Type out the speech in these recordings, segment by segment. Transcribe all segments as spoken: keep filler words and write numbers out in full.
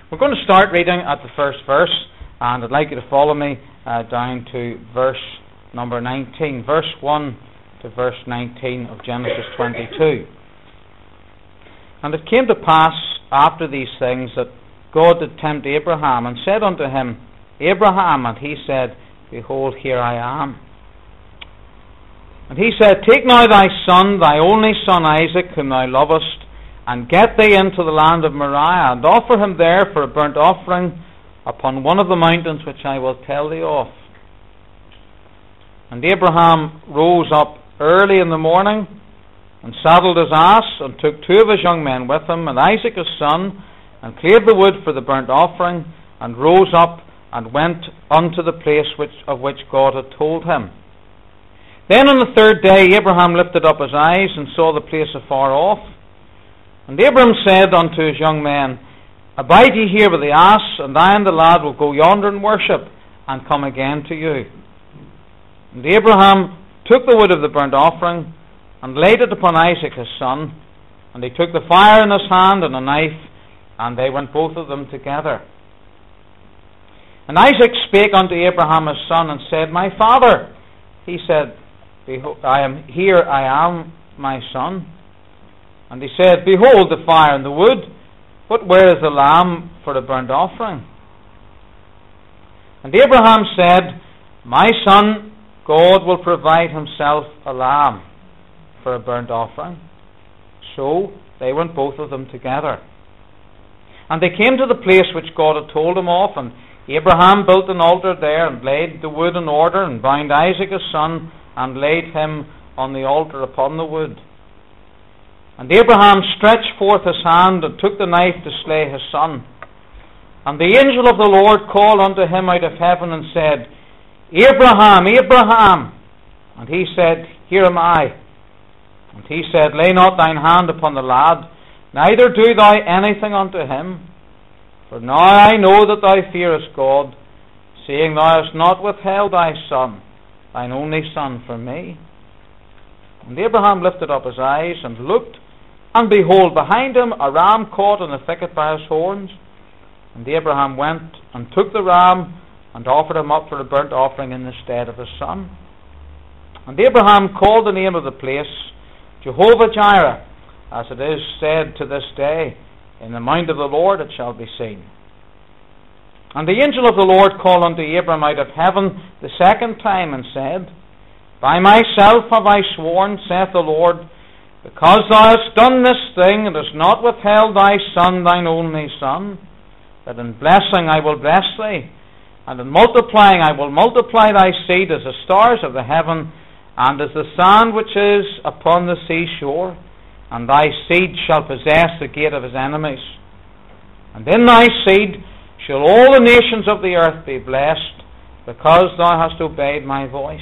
We're going to start reading at the first verse, and I'd like you to follow me uh, down to verse number nineteen, verse one to verse nineteen of Genesis twenty-two. And it came to pass after these things that God did tempt Abraham, and said unto him, Abraham, and he said, Behold, here I am. And he said, Take now thy son, thy only son Isaac, whom thou lovest, and get thee into the land of Moriah, and offer him there for a burnt offering upon one of the mountains which I will tell thee of. And Abraham rose up early in the morning, and saddled his ass, and took two of his young men with him, and Isaac his son, and cleared the wood for the burnt offering, and rose up, and went unto the place which, of which God had told him. Then on the third day Abraham lifted up his eyes, and saw the place afar off. And Abram said unto his young men, Abide ye here with the ass, and I and the lad will go yonder and worship, and come again to you. And Abraham took the wood of the burnt offering, and laid it upon Isaac his son, and he took the fire in his hand and a knife, and they went both of them together. And Isaac spake unto Abraham his son, and said, My father. He said, Behold, I am here, I am, my son. And he said, Behold the fire and the wood, but where is the lamb for the burnt offering? And Abraham said, My son, God will provide himself a lamb for a burnt offering. So they went both of them together. And they came to the place which God had told him of, and Abraham built an altar there, and laid the wood in order, and bound Isaac his son, and laid him on the altar upon the wood. And Abraham stretched forth his hand, and took the knife to slay his son. And the angel of the Lord called unto him out of heaven, and said, Abraham, Abraham. And he said, Here am I. And he said, Lay not thine hand upon the lad, neither do thou anything unto him. For now I know that thou fearest God, seeing thou hast not withheld thy son, thine only son, from me. And Abraham lifted up his eyes, and looked, and behold, behind him a ram caught in the thicket by his horns. And Abraham went, and took the ram, and offered him up for a burnt offering in the stead of his son. And Abraham called the name of the place Jehovah-Jireh, as it is said to this day, In the mount of the Lord it shall be seen. And the angel of the Lord called unto Abram out of heaven the second time, and said, By myself have I sworn, saith the Lord, because thou hast done this thing, and hast not withheld thy son, thine only son, that in blessing I will bless thee, and in multiplying I will multiply thy seed as the stars of the heaven, and as the sand which is upon the seashore, and thy seed shall possess the gate of his enemies. And in thy seed shall all the nations of the earth be blessed, because thou hast obeyed my voice.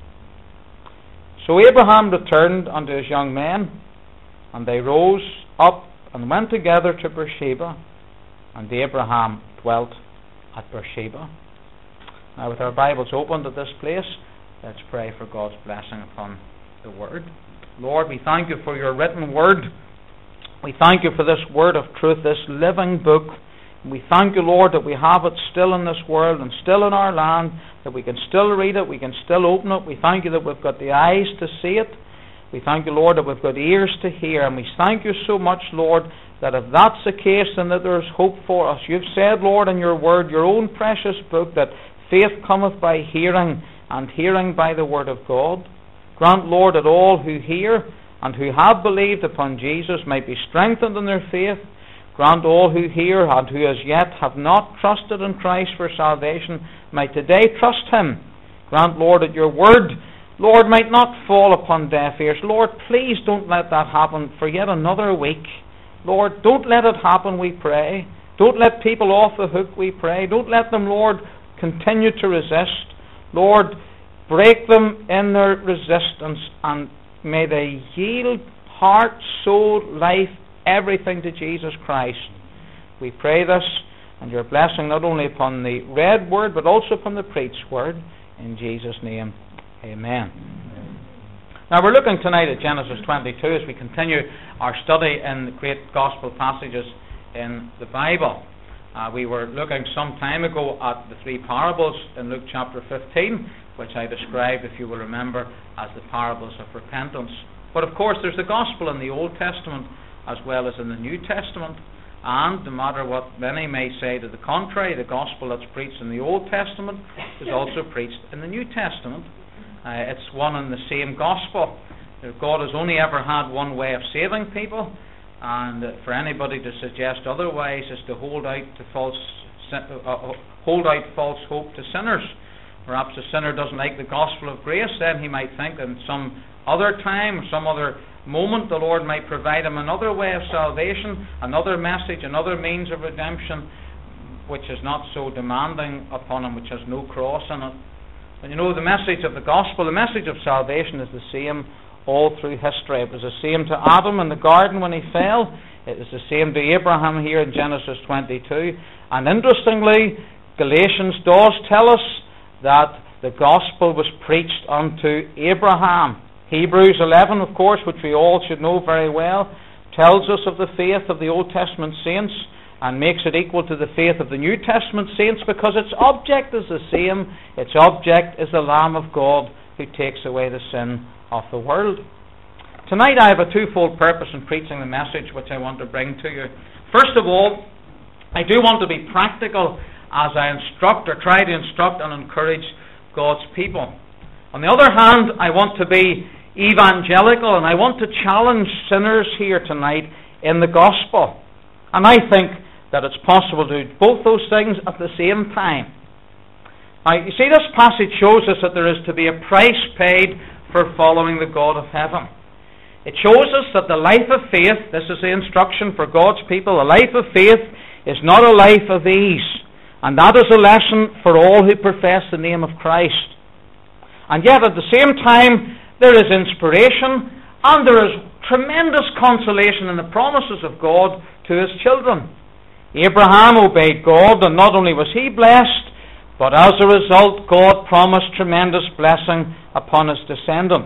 So Abraham returned unto his young men, and they rose up and went together to Beersheba, and Abraham dwelt at Beersheba. Now, with our Bibles opened at this place, let's pray for God's blessing upon the Word. Lord, we thank you for your written Word. We thank you for this Word of truth, this living book. We thank you, Lord, that we have it still in this world and still in our land, that we can still read it, we can still open it. We thank you that we've got the eyes to see it. We thank you, Lord, that we've got ears to hear. And we thank you so much, Lord, that if that's the case, then that there is hope for us. You've said, Lord, in your word, your own precious book, that faith cometh by hearing, and hearing by the word of God. Grant, Lord, that all who hear and who have believed upon Jesus might be strengthened in their faith. Grant all who hear and who as yet have not trusted in Christ for salvation might today trust him. Grant, Lord, that your word, Lord, might not fall upon deaf ears. Lord, please don't let that happen for yet another week. Lord, don't let it happen, we pray. Don't let people off the hook, we pray. Don't let them, Lord, continue to resist. Lord, break them in their resistance, and may they yield heart, soul, life, everything to Jesus Christ. We pray this, and your blessing not only upon the read word, but also upon the preached word. In Jesus' name, amen. Now we're looking tonight at Genesis twenty-two as we continue our study in the great gospel passages in the Bible. Uh, we were looking some time ago at the three parables in Luke chapter fifteen, which I described, if you will remember, as the parables of repentance. But of course there's the gospel in the Old Testament as well as in the New Testament. And no matter what many may say to the contrary, the gospel that's preached in the Old Testament is also preached in the New Testament. Uh, it's one and the same gospel. God has only ever had one way of saving people, and for anybody to suggest otherwise is to hold out to false, uh, hold out false hope to sinners. Perhaps a sinner doesn't like the gospel of grace, then he might think in some other time, some other moment, the Lord might provide him another way of salvation, another message, another means of redemption, which is not so demanding upon him, which has no cross in it. And you know, the message of the gospel, the message of salvation is the same all through history. It was the same to Adam in the garden when he fell. It was the same to Abraham here in Genesis twenty-two. And interestingly, Galatians does tell us that the gospel was preached unto Abraham. Hebrews eleven, of course, which we all should know very well, tells us of the faith of the Old Testament saints and makes it equal to the faith of the New Testament saints because its object is the same. Its object is the Lamb of God who takes away the sin of the world. Tonight I have a twofold purpose in preaching the message which I want to bring to you. First of all, I do want to be practical as I instruct or try to instruct and encourage God's people. On the other hand, I want to be evangelical, and I want to challenge sinners here tonight in the gospel. And I think that it's possible to do both those things at the same time. Now, you see, this passage shows us that there is to be a price paid for following the God of heaven. It shows us that the life of faith, this is the instruction for God's people, the life of faith is not a life of ease. And that is a lesson for all who profess the name of Christ. And yet at the same time, there is inspiration and there is tremendous consolation in the promises of God to his children. Abraham obeyed God, and not only was he blessed, but as a result, God promised tremendous blessing upon his descendants.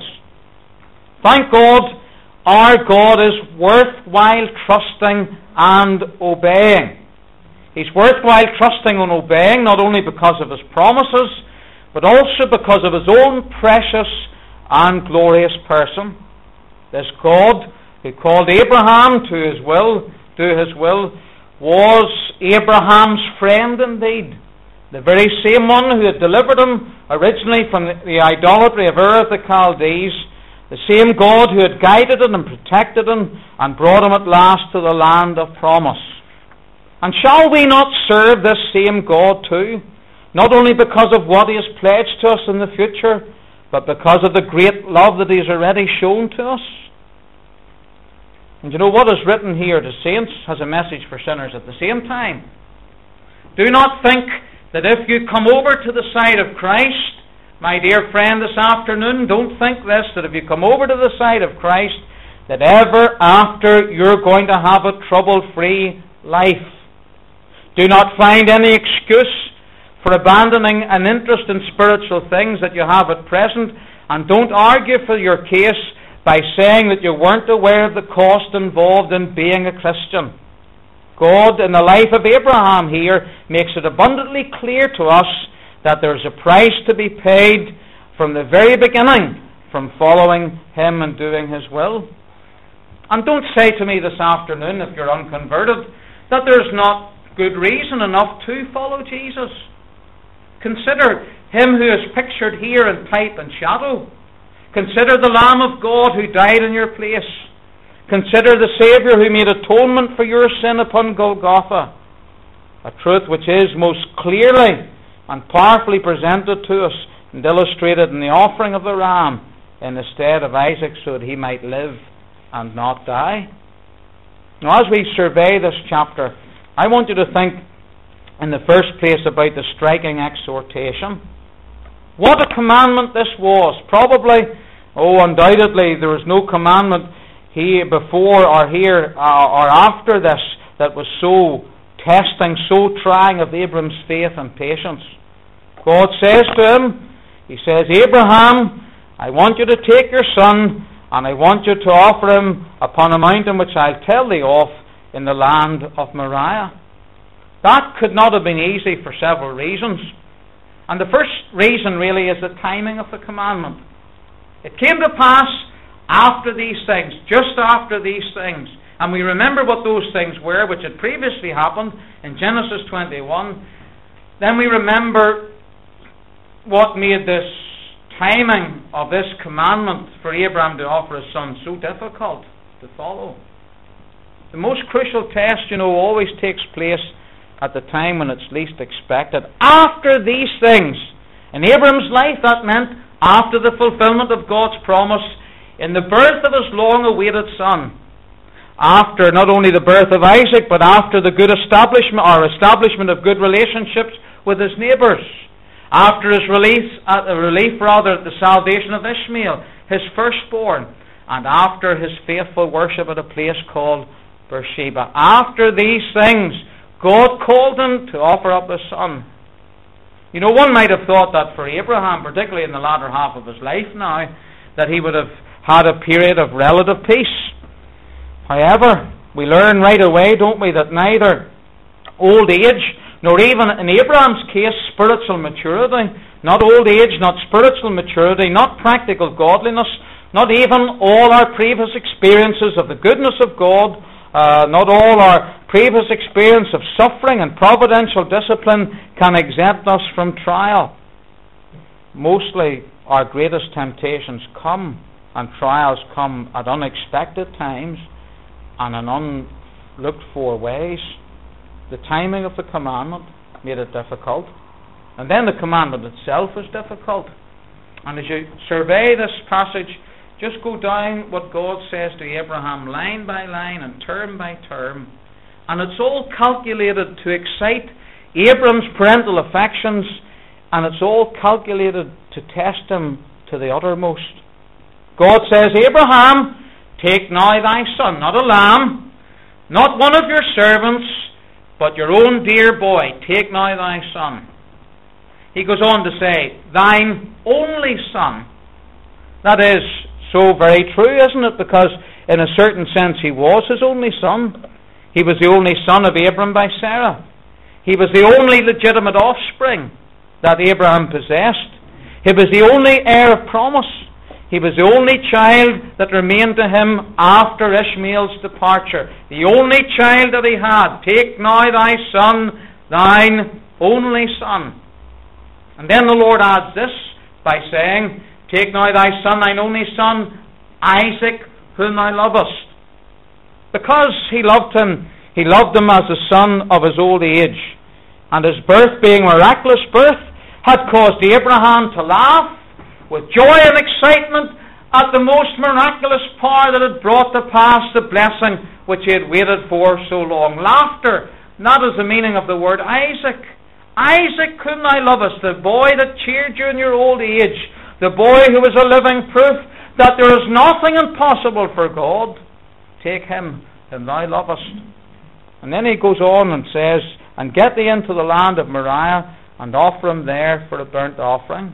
Thank God, our God is worthwhile trusting and obeying. He's worthwhile trusting and obeying, not only because of his promises, but also because of his own precious and glorious person. This God who called Abraham to his will, to his will, was Abraham's friend indeed. The very same one who had delivered him originally from the, the idolatry of Ur of the Chaldees, the same God who had guided him and protected him and brought him at last to the land of promise. And shall we not serve this same God too? Not only because of what he has pledged to us in the future, but because of the great love that he has already shown to us. And you know what is written here to saints has a message for sinners at the same time. Do not think that if you come over to the side of Christ, my dear friend, this afternoon, don't think this, that if you come over to the side of Christ, that ever after you're going to have a trouble-free life. Do not find any excuse for abandoning an interest in spiritual things that you have at present, and don't argue for your case by saying that you weren't aware of the cost involved in being a Christian. God, in the life of Abraham here, makes it abundantly clear to us that there's a price to be paid from the very beginning from following him and doing his will. And don't say to me this afternoon, if you're unconverted, that there's not good reason enough to follow Jesus. Consider him who is pictured here in type and shadow. Consider the Lamb of God who died in your place. Consider the Saviour who made atonement for your sin upon Golgotha. A truth which is most clearly and powerfully presented to us and illustrated in the offering of the ram in the stead of Isaac, so that he might live and not die. Now, as we survey this chapter, I want you to think in the first place about the striking exhortation. What a commandment this was. Probably, oh, undoubtedly, there was no commandment here before or here uh, or after this that was so testing, so trying of Abram's faith and patience. God says to him, he says, Abraham, I want you to take your son, and I want you to offer him upon a mountain which I'll tell thee of in the land of Moriah. That could not have been easy for several reasons. And the first reason really is the timing of the commandment. It came to pass after these things, just after these things. And we remember what those things were, which had previously happened in Genesis twenty-one. Then we remember what made this timing of this commandment for Abraham to offer his son so difficult to follow. The most crucial test, you know, always takes place at the time when it's least expected. After these things, in Abraham's life, that meant after the fulfillment of God's promise, in the birth of his long-awaited son, after not only the birth of Isaac, but after the good establishment or establishment of good relationships with his neighbours, after his release, uh, relief rather, the salvation of Ishmael, his firstborn, and after his faithful worship at a place called Beersheba. After these things, God called him to offer up his son. You know, one might have thought that for Abraham, particularly in the latter half of his life now, that he would have had a period of relative peace. However, we learn right away, don't we, that neither old age, nor even in Abraham's case, spiritual maturity, not old age, not spiritual maturity, not practical godliness, not even all our previous experiences of the goodness of God, uh, not all our previous experience of suffering and providential discipline can exempt us from trial. Mostly our greatest temptations come, and trials come at unexpected times and in unlooked for ways. The timing of the commandment made it difficult, and then the commandment itself is difficult. And as you survey this passage, just go down what God says to Abraham line by line and term by term, and it's all calculated to excite Abram's parental affections, and it's all calculated to test him to the uttermost. God says, Abraham, take now thy son, not a lamb, not one of your servants, but your own dear boy, take now thy son. He goes on to say, thine only son. That is so very true, isn't it? Because in a certain sense he was his only son. He was the only son of Abram by Sarah. He was the only legitimate offspring that Abraham possessed. He was the only heir of promise. He was the only child that remained to him after Ishmael's departure. The only child that he had. Take now thy son, thine only son. And then the Lord adds this by saying, take now thy son, thine only son, Isaac, whom thou lovest. Because he loved him, he loved him as the son of his old age. And his birth, being a miraculous birth, had caused Abraham to laugh with joy and excitement at the most miraculous power that had brought to pass the blessing which he had waited for so long. Laughter, not as the meaning of the word Isaac. Isaac, whom thou lovest, the boy that cheered you in your old age, the boy who was a living proof that there is nothing impossible for God. Take him, whom thou lovest. And then he goes on and says, and get thee into the land of Moriah, and offer him there for a burnt offering.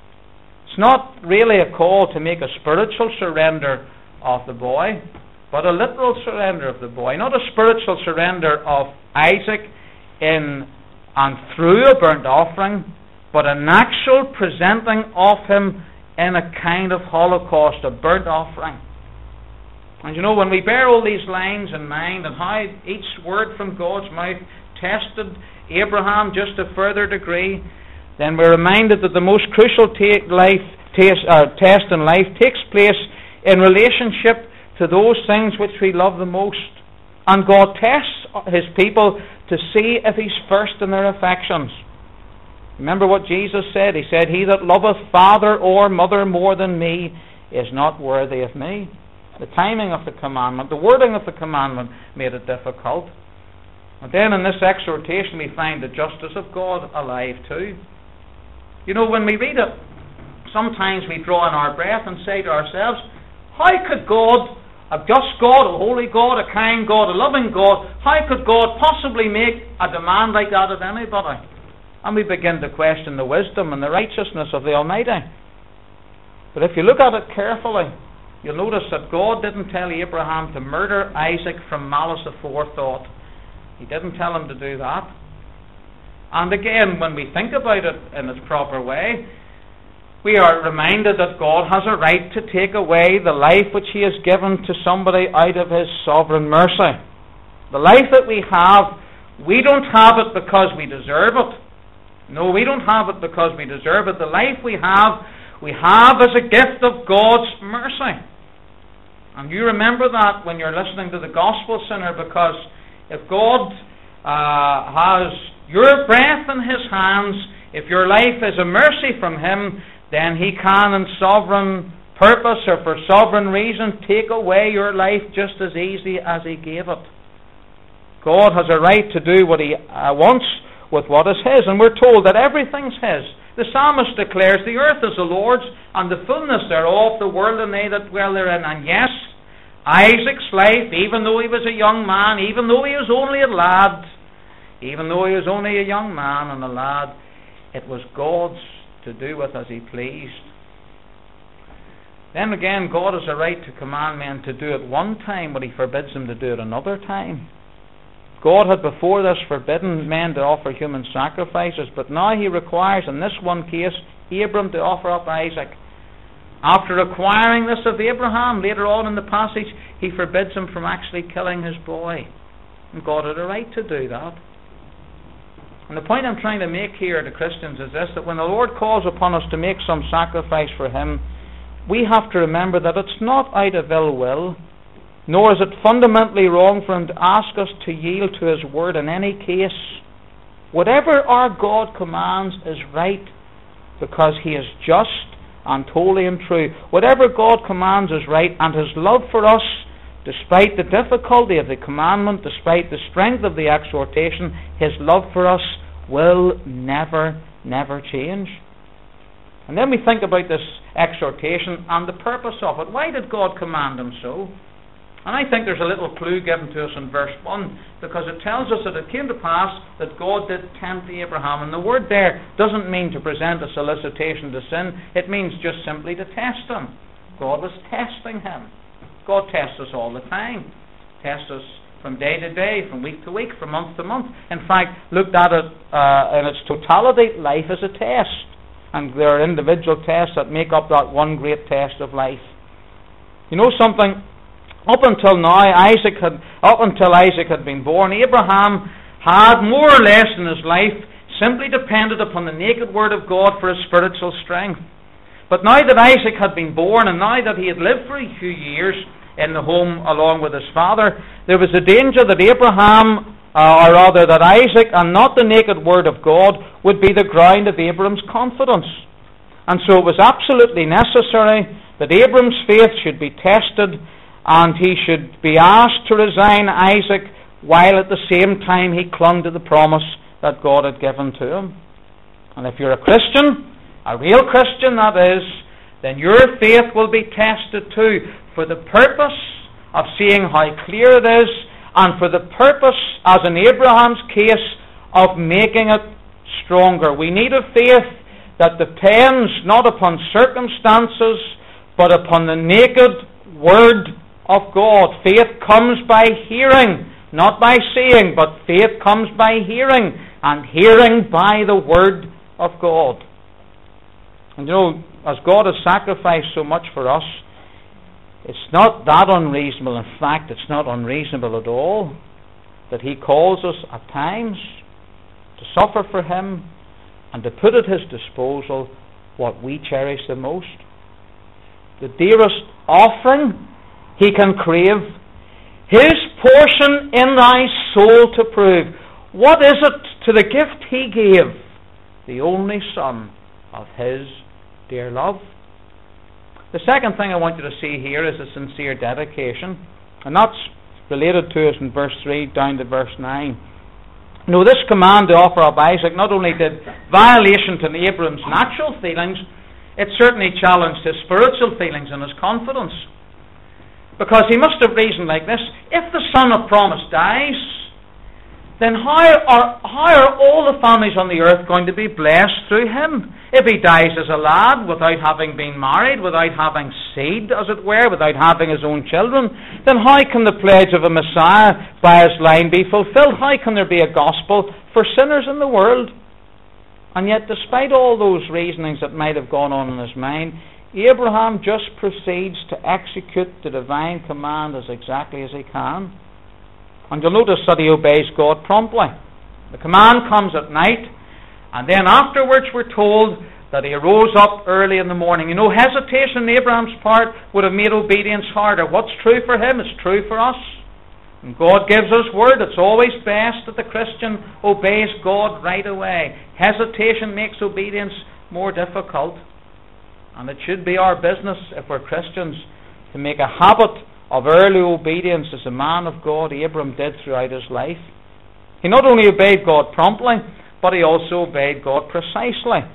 It's not really a call to make a spiritual surrender of the boy, but a literal surrender of the boy. Not a spiritual surrender of Isaac in and through a burnt offering, but an actual presenting of him in a kind of holocaust, a burnt offering. And you know, when we bear all these lines in mind and how each word from God's mouth tested Abraham just a further degree, then we're reminded that the most crucial ta- life taste, uh, test in life takes place in relationship to those things which we love the most. And God tests his people to see if he's first in their affections. Remember what Jesus said? He said, he that loveth father or mother more than me is not worthy of me. The timing of the commandment, the wording of the commandment made it difficult. And then in this exhortation we find the justice of God alive too. You know, when we read it, sometimes we draw in our breath and say to ourselves, how could God, a just God, a holy God, a kind God, a loving God, how could God possibly make a demand like that of anybody? And we begin to question the wisdom and the righteousness of the Almighty. But if you look at it carefully, you'll notice that God didn't tell Abraham to murder Isaac from malice aforethought. He didn't tell him to do that. And again, when we think about it in its proper way, we are reminded that God has a right to take away the life which He has given to somebody out of His sovereign mercy. The life that we have, we don't have it because we deserve it. No, we don't have it because we deserve it. The life we have, we have as a gift of God's mercy. And you remember that when you're listening to the gospel, sinner, because if God uh, has your breath in His hands, if your life is a mercy from Him, then He can, in sovereign purpose or for sovereign reason, take away your life just as easily as He gave it. God has a right to do what He uh, wants with what is His, and we're told that everything's His. The psalmist declares, the earth is the Lord's, and the fullness thereof, the world and they that dwell therein. And yes, Isaac's life, even though he was a young man, even though he was only a lad, even though he was only a young man and a lad, it was God's to do with as He pleased. Then again, God has a right to command men to do at one time what He forbids them to do at another time. God had before this forbidden men to offer human sacrifices, but now He requires, in this one case, Abram to offer up Isaac. After requiring this of Abraham, later on in the passage, He forbids him from actually killing his boy. And God had a right to do that. And the point I'm trying to make here to Christians is this, that when the Lord calls upon us to make some sacrifice for Him, we have to remember that it's not out of ill will, nor is it fundamentally wrong for Him to ask us to yield to His word in any case. Whatever our God commands is right, because He is just and holy and true. Whatever God commands is right, and His love for us, despite the difficulty of the commandment, despite the strength of the exhortation, His love for us will never, never change. And then we think about this exhortation and the purpose of it. Why did God command him so? And I think there's a little clue given to us in verse one, because it tells us that it came to pass that God did tempt Abraham. And the word there doesn't mean to present a solicitation to sin. It means just simply to test him. God was testing him. God tests us all the time. Tests us from day to day, from week to week, from month to month. In fact, looked at it uh, in its totality, life is a test. And there are individual tests that make up that one great test of life. You know something? Up until now, Isaac had, up until Isaac had been born, Abraham had more or less in his life simply depended upon the naked word of God for his spiritual strength. But now that Isaac had been born, and now that he had lived for a few years in the home along with his father, there was a danger that Abraham, uh, or rather that Isaac, and not the naked word of God, would be the ground of Abram's confidence. And so it was absolutely necessary that Abram's faith should be tested, and he should be asked to resign Isaac, while at the same time he clung to the promise that God had given to him. And if you're a Christian, a real Christian that is, then your faith will be tested too, for the purpose of seeing how clear it is, and for the purpose, as in Abraham's case, of making it stronger. We need a faith that depends not upon circumstances, but upon the naked word of God. Faith comes by hearing, not by seeing, but faith comes by hearing, and hearing by the word of God. And you know, as God has sacrificed so much for us, it's not that unreasonable. In fact, it's not unreasonable at all that He calls us at times to suffer for Him and to put at His disposal what we cherish the most. The dearest offering He can crave, His portion in thy soul to prove. What is it to the gift He gave? The only Son of His dear love. The second thing I want you to see here is a sincere dedication, and that's related to us in verse three down to verse nine. Now, this command to offer up Isaac not only did violation to Abram's natural feelings, it certainly challenged his spiritual feelings and his confidence. Because he must have reasoned like this: if the son of promise dies, then how are, how are all the families on the earth going to be blessed through him? If he dies as a lad, without having been married, without having seed, as it were, without having his own children, then how can the pledge of a Messiah by his line be fulfilled? How can there be a gospel for sinners in the world? And yet, despite all those reasonings that might have gone on in his mind, Abraham just proceeds to execute the divine command as exactly as he can. And you'll notice that he obeys God promptly. The command comes at night, and then afterwards we're told that he arose up early in the morning. You know, hesitation on Abraham's part would have made obedience harder. What's true for him is true for us. And God gives us word. It's always best that the Christian obeys God right away. Hesitation makes obedience more difficult. And it should be our business, if we're Christians, to make a habit of early obedience as a man of God Abram did throughout his life. He not only obeyed God promptly, but he also obeyed God precisely.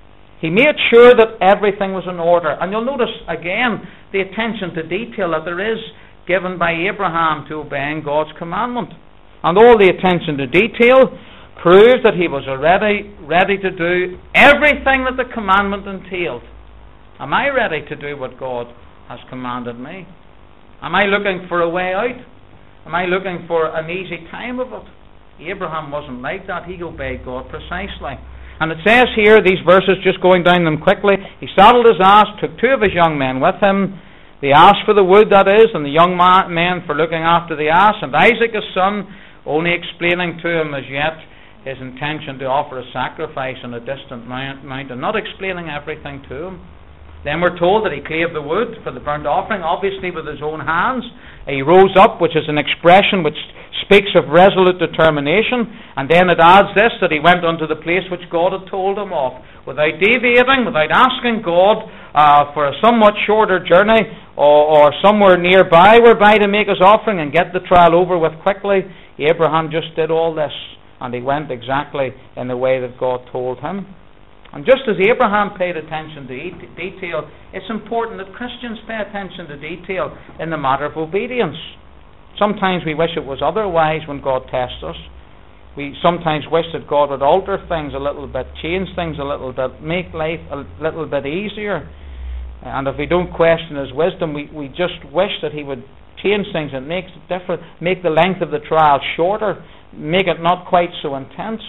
He made sure that everything was in order. And you'll notice again the attention to detail that there is given by Abraham to obeying God's commandment. And all the attention to detail proves that he was already ready to do everything that the commandment entailed. Am I ready to do what God has commanded me? Am I looking for a way out? Am I looking for an easy time of it? Abraham wasn't like that. He obeyed God precisely. And it says here, these verses, just going down them quickly, he saddled his ass, took two of his young men with him, the ass for the wood, that is, and the young ma- men for looking after the ass, and Isaac his son, only explaining to him as yet his intention to offer a sacrifice on a distant mount, mountain, not explaining everything to him. Then we're told that he clave the wood for the burnt offering, obviously with his own hands. He rose up, which is an expression which speaks of resolute determination. And then it adds this, that he went unto the place which God had told him of. Without deviating, without asking God uh, for a somewhat shorter journey or, or somewhere nearby whereby to make his offering and get the trial over with quickly, Abraham just did all this. And he went exactly in the way that God told him. And just as Abraham paid attention to detail, it's important that Christians pay attention to detail in the matter of obedience. Sometimes we wish it was otherwise when God tests us. We sometimes wish that God would alter things a little bit, change things a little bit, make life a little bit easier. And if we don't question His wisdom, we, we just wish that He would change things and make it different, make the length of the trial shorter, make it not quite so intense.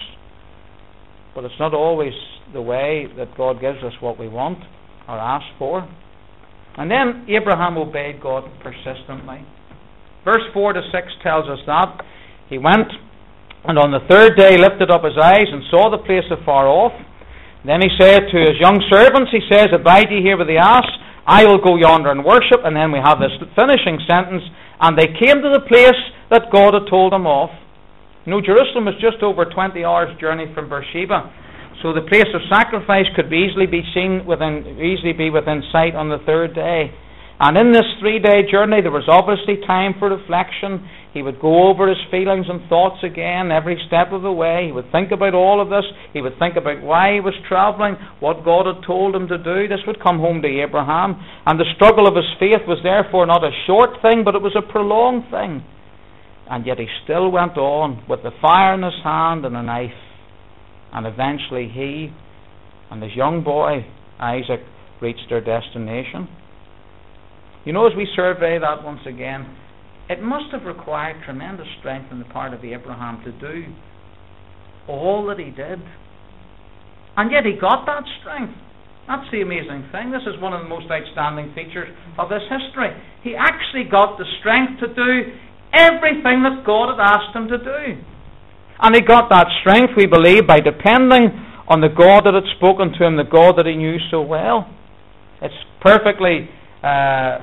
But it's not always the way that God gives us what we want or ask for. And then Abraham obeyed God persistently. Verse four to six tells us that. He went and on the third day lifted up his eyes and saw the place afar off. Then he said to his young servants, he says, abide ye here with the ass, I will go yonder and worship. And then we have this finishing sentence, and they came to the place that God had told them of. You know, Jerusalem is just over twenty hours journey from Beersheba. So the place of sacrifice could be easily be seen within, easily be within sight on the third day. And in this three-day journey, there was obviously time for reflection. He would go over his feelings and thoughts again every step of the way. He would think about all of this. He would think about why he was traveling, what God had told him to do. This would come home to Abraham. And the struggle of his faith was therefore not a short thing, but it was a prolonged thing. And yet he still went on with the fire in his hand and a knife. And eventually he and his young boy, Isaac, reached their destination. You know, as we survey that once again, it must have required tremendous strength on the part of Abraham to do all that he did. And yet he got that strength. That's the amazing thing. This is one of the most outstanding features of this history. He actually got the strength to do everything that God had asked him to do. And he got that strength, we believe, by depending on the God that had spoken to him, the God that he knew so well. It's perfectly uh,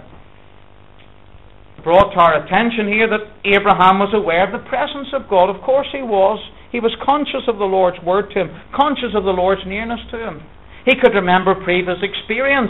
brought to our attention here that Abraham was aware of the presence of God. Of course he was. He was conscious of the Lord's word to him, conscious of the Lord's nearness to him. He could remember previous experience,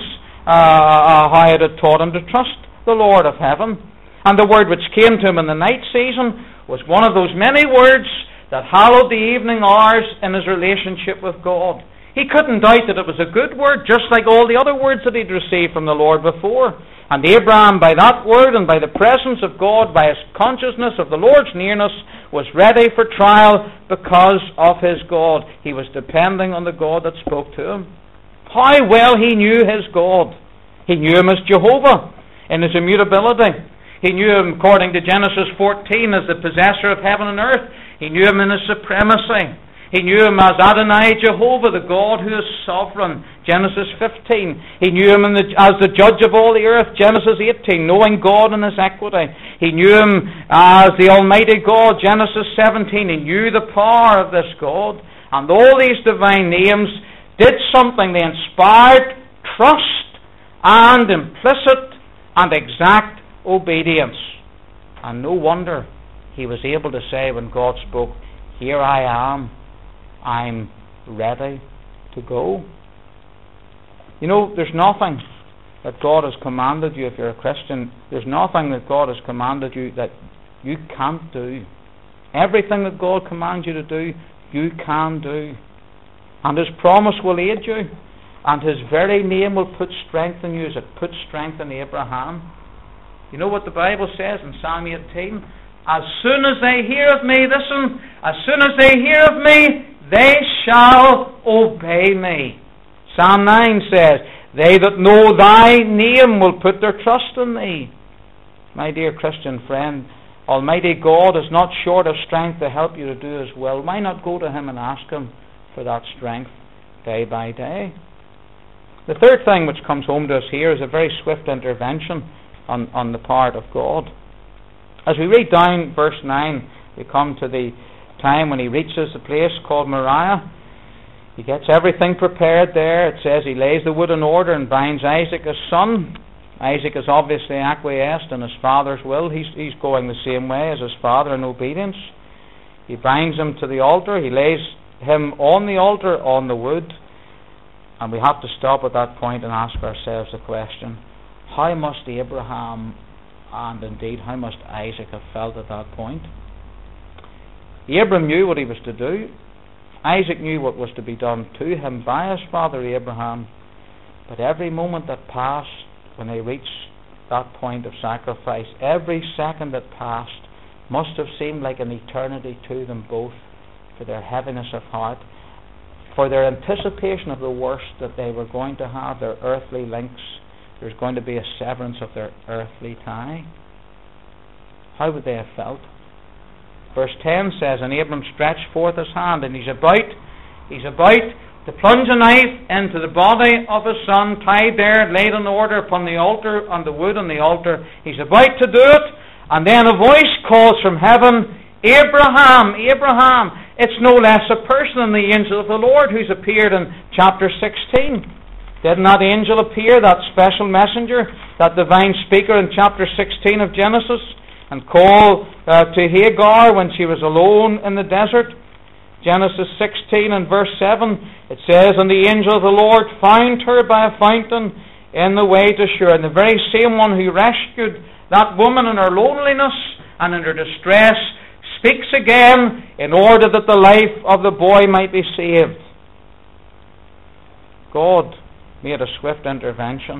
uh, how it had taught him to trust the Lord of heaven. And the word which came to him in the night season was one of those many words that hallowed the evening hours in his relationship with God. He couldn't doubt that it was a good word, just like all the other words that he'd received from the Lord before. And Abraham, by that word and by the presence of God, by his consciousness of the Lord's nearness, was ready for trial because of his God. He was depending on the God that spoke to him. How well he knew his God. He knew him as Jehovah in his immutability. He knew him, according to Genesis fourteen, as the possessor of heaven and earth. He knew him in his supremacy. He knew him as Adonai Jehovah, the God who is sovereign, Genesis fifteen. He knew him in the, as the judge of all the earth, Genesis eighteen, knowing God in his equity. He knew him as the Almighty God, Genesis seventeen. He knew the power of this God. And all these divine names did something. They inspired trust and implicit and exact obedience. And no wonder he was able to say when God spoke, "Here I am, I'm ready to go." You know, there's nothing that God has commanded you if you're a Christian. There's nothing that God has commanded you that you can't do. Everything that God commands you to do, you can do. And His promise will aid you. And His very name will put strength in you as it put strength in Abraham. You know what the Bible says in Psalm eighteen? As soon as they hear of me, listen, as soon as they hear of me, they shall obey me. Psalm nine says, they that know thy name will put their trust in thee. My dear Christian friend, Almighty God is not short of strength to help you to do His will. Why not go to Him and ask Him for that strength day by day? The third thing which comes home to us here is a very swift intervention on, on the part of God. As we read down verse nine, we come to the time when he reaches the place called Moriah. He gets everything prepared there. It says he lays the wood in order and binds Isaac his son. Isaac is obviously acquiesced in his father's will. He's, he's going the same way as his father in obedience. He binds him to the altar. He lays him on the altar on the wood. And we have to stop at that point and ask ourselves the question, how must Abraham and indeed how must Isaac have felt at that point? Abraham knew what he was to do. Isaac knew what was to be done to him by his father Abraham. But every moment that passed when they reached that point of sacrifice, every second that passed must have seemed like an eternity to them both, for their heaviness of heart, for their anticipation of the worst that they were going to have, their earthly links. There's going to be a severance of their earthly tie. How would they have felt? Verse ten says, and Abram stretched forth his hand, and he's about, he's about to plunge a knife into the body of his son, tied there, laid in order upon the altar, on the wood on the altar. He's about to do it, and then a voice calls from heaven, Abraham, Abraham. It's no less a person than the angel of the Lord who's appeared in chapter sixteen. Didn't that angel appear, that special messenger, that divine speaker in chapter sixteen of Genesis, and call uh, to Hagar when she was alone in the desert? Genesis sixteen and verse seven, it says, and the angel of the Lord found her by a fountain in the way to Shur. And the very same one who rescued that woman in her loneliness and in her distress speaks again in order that the life of the boy might be saved. God made a swift intervention.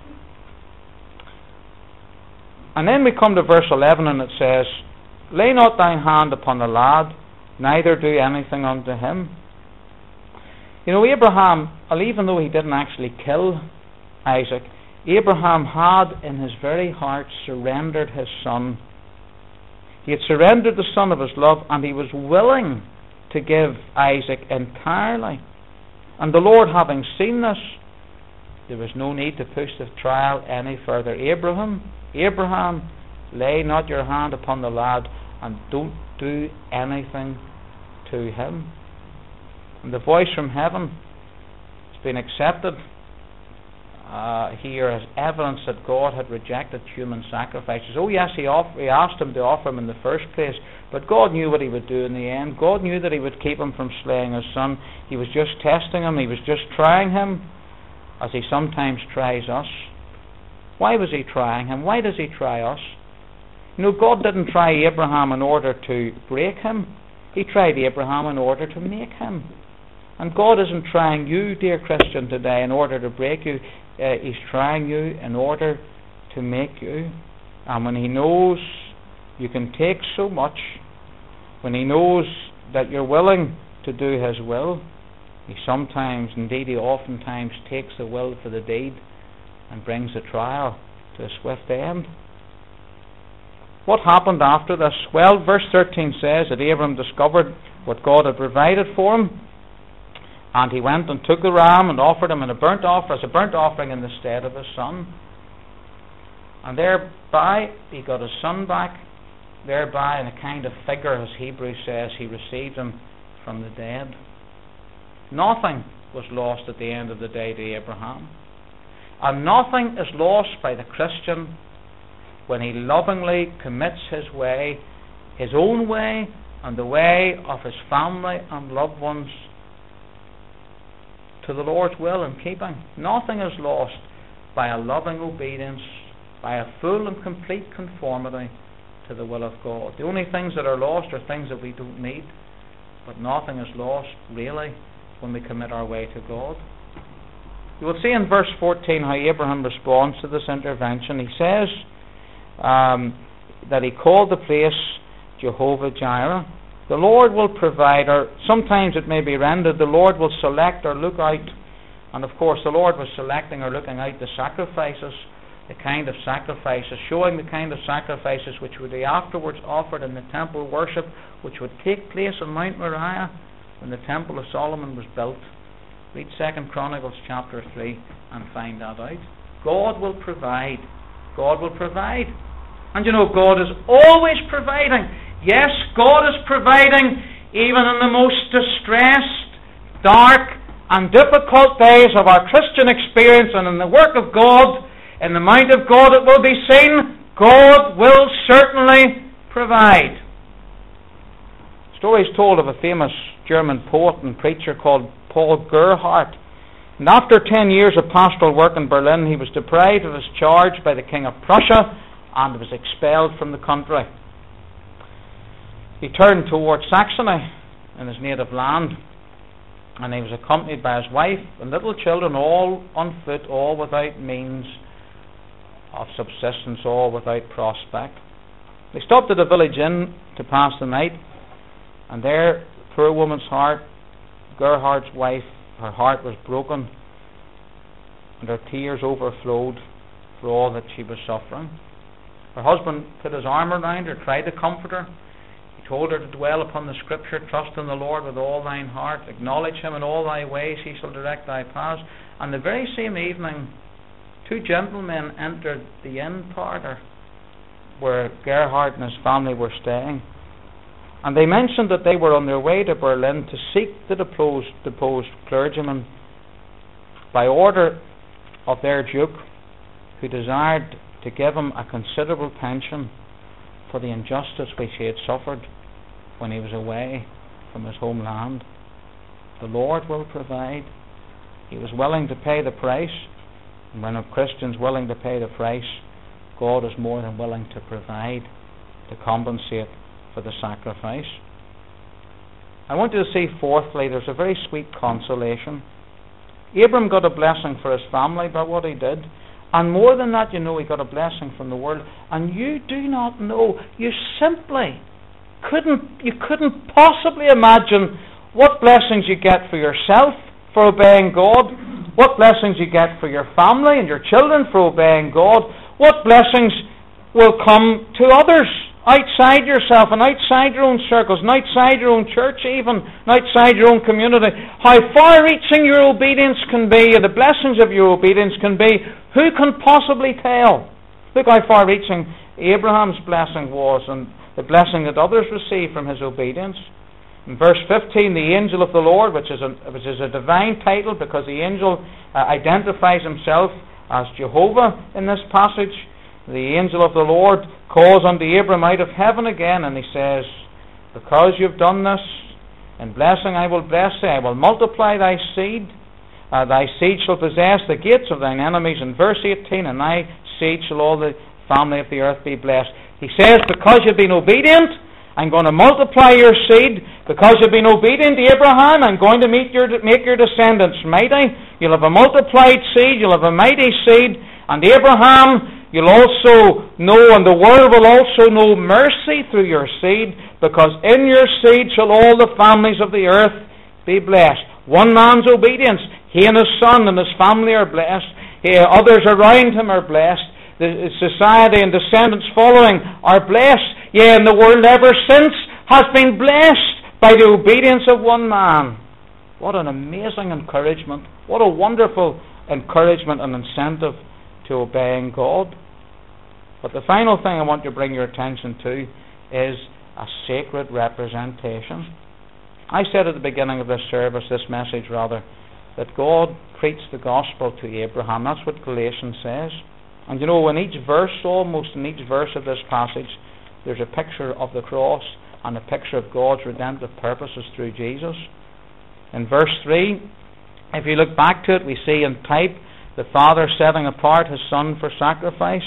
And then we come to verse eleven, and it says, lay not thine hand upon the lad, neither do anything unto him. You know, Abraham, even though he didn't actually kill Isaac, Abraham had in his very heart surrendered his son. He had surrendered the son of his love, and he was willing to give Isaac entirely. And the Lord, having seen this, there was no need to push the trial any further. Abraham, Abraham, lay not your hand upon the lad, and don't do anything to him. And the voice from heaven has been accepted uh, here as evidence that God had rejected human sacrifices. Oh yes, he, off- he asked him to offer him in the first place, but God knew what he would do in the end. God knew that he would keep him from slaying his son. He was just testing him. He was just trying him, as he sometimes tries us. Why was he trying him? Why does he try us? You know, God didn't try Abraham in order to break him. He tried Abraham in order to make him. And God isn't trying you, dear Christian, today in order to break you. Uh, he's trying you in order to make you. And when he knows you can take so much, when he knows that you're willing to do his will, he sometimes, indeed he oftentimes, takes the will for the deed and brings the trial to a swift end. What happened after this? Well, verse thirteen says that Abram discovered what God had provided for him. And he went and took the ram and offered him in a burnt offer, as a burnt offering in the stead of his son. And thereby he got his son back. Thereby, in a kind of figure, as Hebrews says, he received him from the dead. Nothing was lost at the end of the day to Abraham. And nothing is lost by the Christian when he lovingly commits his way, his own way, and the way of his family and loved ones to the Lord's will and keeping. Nothing is lost by a loving obedience, by a full and complete conformity to the will of God. The only things that are lost are things that we don't need, but nothing is lost, really, when we commit our way to God. You will see in verse fourteen how Abraham responds to this intervention. He says um, that he called the place Jehovah-Jireh. The Lord will provide, or sometimes it may be rendered, the Lord will select or look out. And of course the Lord was selecting or looking out the sacrifices, the kind of sacrifices, showing the kind of sacrifices which would be afterwards offered in the temple worship, which would take place on Mount Moriah when the Temple of Solomon was built. Read Second Chronicles chapter three and find that out. God will provide. God will provide. And you know, God is always providing. Yes, God is providing even in the most distressed, dark and difficult days of our Christian experience, and in the work of God, in the mind of God it will be seen, God will certainly provide. The story is told of a famous German poet and preacher called Paul Gerhardt. And after ten years of pastoral work in Berlin, he was deprived of his charge by the King of Prussia and was expelled from the country. He turned towards Saxony in his native land, and he was accompanied by his wife and little children, all on foot, all without means of subsistence, all without prospect. They stopped at a village inn to pass the night, and there, the poor woman's heart, Gerhardt's wife, her heart was broken, and her tears overflowed for all that she was suffering. Her husband put his arm around her, tried to comfort her. He told her to dwell upon the Scripture, trust in the Lord with all thine heart, acknowledge him in all thy ways, he shall direct thy paths. And the very same evening, two gentlemen entered the inn parlour where Gerhardt and his family were staying. And they mentioned that they were on their way to Berlin to seek the deposed, deposed clergyman by order of their duke, who desired to give him a considerable pension for the injustice which he had suffered when he was away from his homeland. The Lord will provide. He was willing to pay the price, and when a Christian's willing to pay the price, God is more than willing to provide, to compensate for the sacrifice. I want you to see, fourthly, there's a very sweet consolation. Abram got a blessing for his family by what he did, and more than that, you know, he got a blessing from the world. And you do not know, you simply couldn't, you couldn't possibly imagine what blessings you get for yourself for obeying God, what blessings you get for your family and your children for obeying God, what blessings will come to others outside yourself and outside your own circles and outside your own church even, and outside your own community. How far-reaching your obedience can be, or the blessings of your obedience can be, who can possibly tell? Look how far-reaching Abraham's blessing was, and the blessing that others received from his obedience. In verse fifteen, the angel of the Lord, which is a, which is a divine title because the angel uh, identifies himself as Jehovah in this passage. The angel of the Lord calls unto Abram out of heaven again, and he says, because you've done this, in blessing I will bless thee, I will multiply thy seed, uh, thy seed shall possess the gates of thine enemies. In verse eighteen, and thy seed shall all the family of the earth be blessed. He says, because you've been obedient, I'm going to multiply your seed. Because you've been obedient to Abraham, I'm going to make your, make your descendants mighty. You'll have a multiplied seed, you'll have a mighty seed, and Abraham, you'll also know, and the world will also know mercy through your seed, because in your seed shall all the families of the earth be blessed. One man's obedience, he and his son and his family are blessed. He, others around him are blessed. The society and descendants following are blessed. Yea, and the world ever since has been blessed by the obedience of one man. What an amazing encouragement. What a wonderful encouragement and incentive to obeying God. But the final thing I want to bring your attention to is a sacred representation. I said at the beginning of this service, this message rather, that God preached the gospel to Abraham. That's what Galatians says. And you know, in each verse, almost in each verse of this passage, there's a picture of the cross and a picture of God's redemptive purposes through Jesus. In verse three, if you look back to it, we see in type the Father setting apart His Son for sacrifice.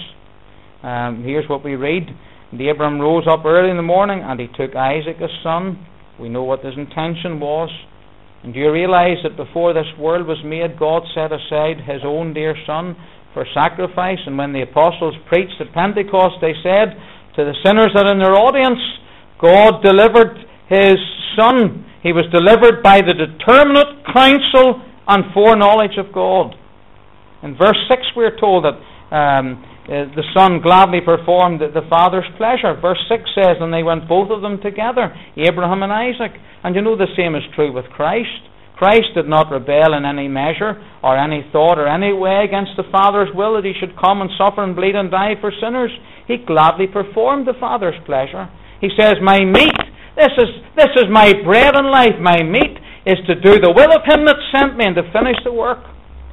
Um, here's what we read. And Abraham rose up early in the morning, and he took Isaac his son. We know what his intention was. And do you realize that before this world was made, God set aside His own dear Son for sacrifice? And when the apostles preached at Pentecost, they said to the sinners that in their audience, God delivered His Son. He was delivered by the determinate counsel and foreknowledge of God. In verse six we're told that um, uh, the Son gladly performed the, the Father's pleasure. Verse six says, and they went both of them together, Abraham and Isaac. And you know the same is true with Christ. Christ did not rebel in any measure or any thought or any way against the Father's will that He should come and suffer and bleed and die for sinners. He gladly performed the Father's pleasure. He says, my meat, this is, this is my bread in life. My meat is to do the will of Him that sent me and to finish the work.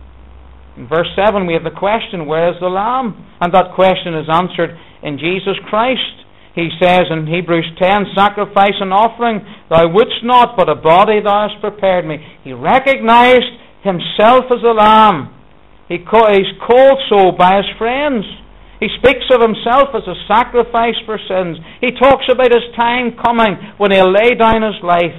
In verse seven we have the question, where is the Lamb? And that question is answered in Jesus Christ. He says in Hebrews ten, sacrifice and offering thou wouldst not, but a body thou hast prepared me. He recognized Himself as a Lamb. He co- he's called so by His friends. He speaks of Himself as a sacrifice for sins. He talks about His time coming when He'll lay down His life.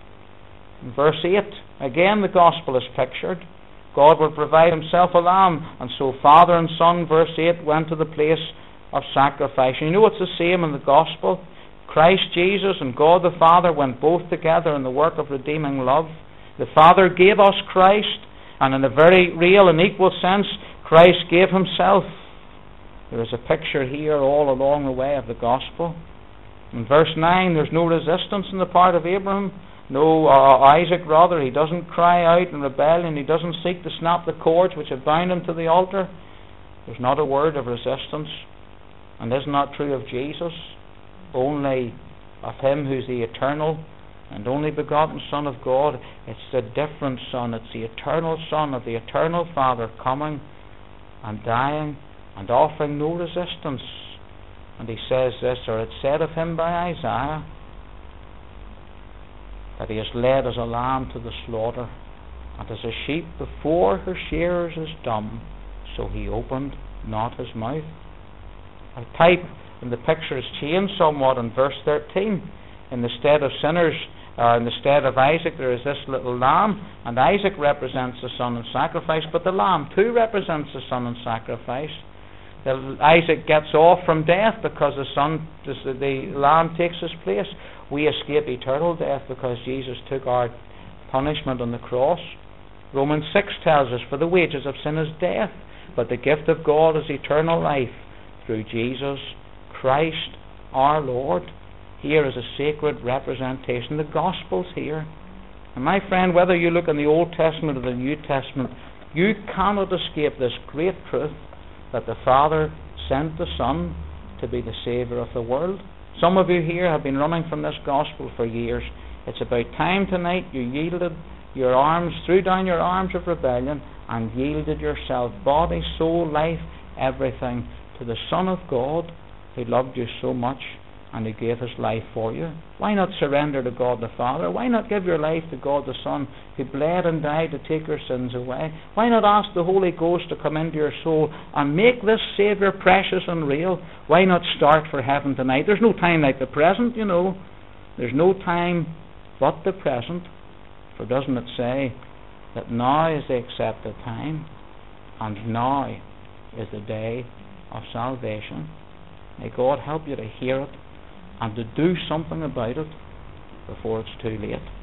In verse eight, again the gospel is pictured. God will provide Himself a lamb, and so Father and Son, verse eight, went to the place of sacrifice. And you know it's the same in the gospel. Christ Jesus and God the Father went both together in the work of redeeming love. The Father gave us Christ, and in a very real and equal sense, Christ gave Himself. There is a picture here all along the way of the gospel. In verse nine, there's no resistance on the part of Abraham. No, uh, Isaac rather, he doesn't cry out in rebellion. He doesn't seek to snap the cords which have bound him to the altar. There's not a word of resistance. And isn't that true of Jesus? Only of Him who's the eternal and only begotten Son of God. It's the different Son. It's the eternal Son of the eternal Father coming and dying and offering no resistance. And He says this, or it's said of Him by Isaiah, that He is led as a lamb to the slaughter, and as a sheep before her shearers is dumb, so He opened not His mouth. A type in the picture is changed somewhat in verse thirteen. In the stead of sinners, or in the stead of Isaac, there is this little lamb, and Isaac represents the son in sacrifice, but the lamb too represents the son in sacrifice. The, Isaac gets off from death because the son, the, the lamb takes his place. We escape eternal death because Jesus took our punishment on the cross. Romans six tells us, for the wages of sin is death, but the gift of God is eternal life through Jesus Christ our Lord. Here is a sacred representation. The gospel's here. And my friend, whether you look in the Old Testament or the New Testament, you cannot escape this great truth that the Father sent the Son to be the Saviour of the world. Some of you here have been running from this gospel for years. It's about time tonight you yielded your arms, threw down your arms of rebellion, and yielded yourself, body, soul, life, everything, to the Son of God who loved you so much and who gave His life for you. Why not surrender to God the Father? Why not give your life to God the Son who bled and died to take your sins away? Why not ask the Holy Ghost to come into your soul and make this Saviour precious and real? Why not start for heaven tonight? There's no time like the present, you know. There's no time but the present. For doesn't it say that now is the accepted time, and now is the day of salvation? May God help you to hear it and to do something about it before it's too late.